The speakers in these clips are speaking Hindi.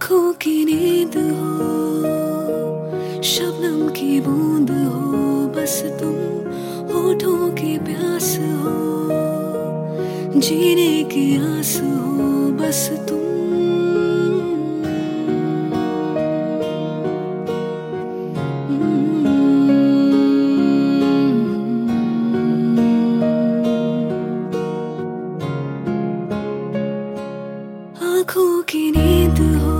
आँखों की नींद हो, शबनम की बूंद हो, बस तुम होठों की प्यास हो, जीने की आस हो, बस तुम। आँखों की नींद हो,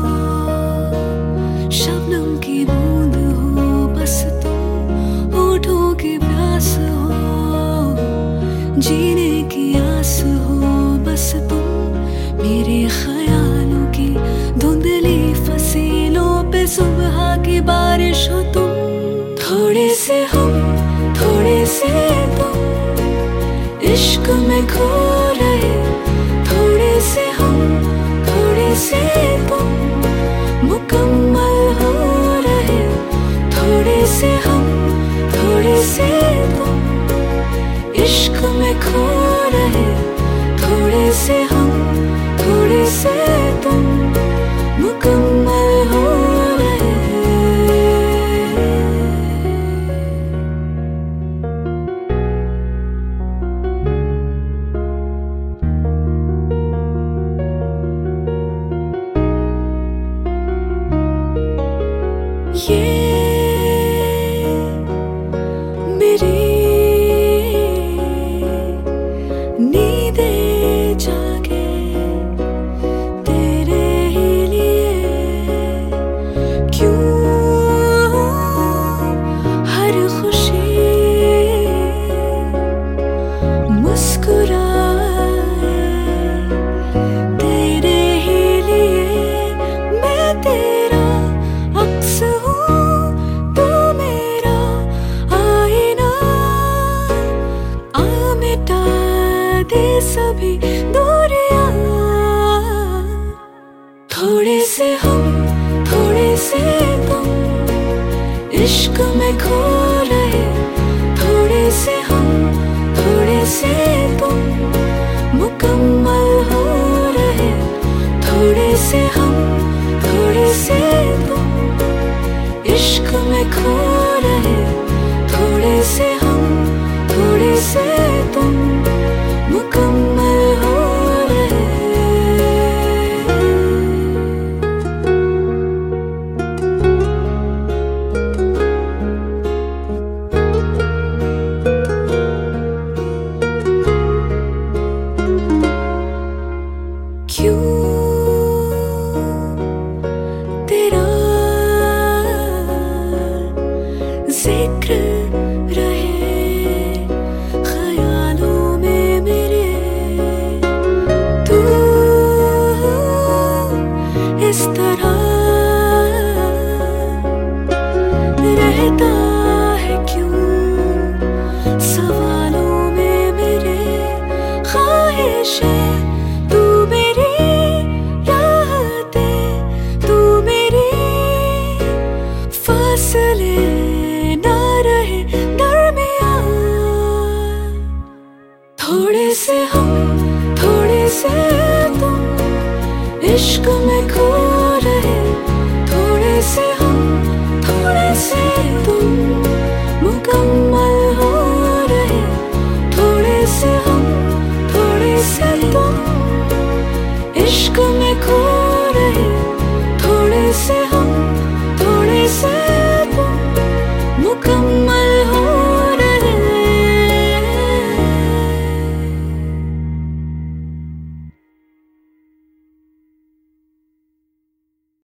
शबनम की बूंद हो, बस तुम होठों की प्यास हो, जीने की आस हो, बस तुम। मेरे ख्यालों की धुंधली फसीलों पे सुबह की बारिश हो तुम। थोड़े से हम, थोड़े से तुम, इश्क में खो रहे। थोड़े से हम, थोड़े से तुम, मुकम्मल हो रहे। थोड़े से हम, थोड़े से तुम, इश्क में खो रहे। थोड़े से हम, थोड़े से तुम, मुकम्मल हो रहे। ये मेरी नींदें जागे तेरे ही लिए। क्यों हर खुशी मुस्कुराए तेरे ही लिए। मैं तेरा अक्स हूँ, तू मेरा आईना। आ मिटा दे सभी दूरियां। थोड़े से हम, थोड़े से तुम, इश्क में खो रहे। थोड़े से हम, थोड़े से तुम, मुकम्मल हो रहे। थोड़े से हम, थोड़े से तुम, इश्क में खो रहे। थोड़े से हम, थोड़े से तुम, मुकम्मल हो रहे। क्यों तेरा जिक्र रहे ख्यालों में मेरे। तू इस तरह रहता है क्यों सवालों में मेरे। ख्वाहिशें तू मेरी, राहतें तू मेरी, फासले ना रहे दरमियां। थोड़े से हम, थोड़े से तुम, इश्क में खो रहे। थोड़े से हम, थोड़े से तुम, मुकम्मल हो रहे। थोड़े से हम, थोड़े से तुम, इश्क में खो रहे। थोड़े से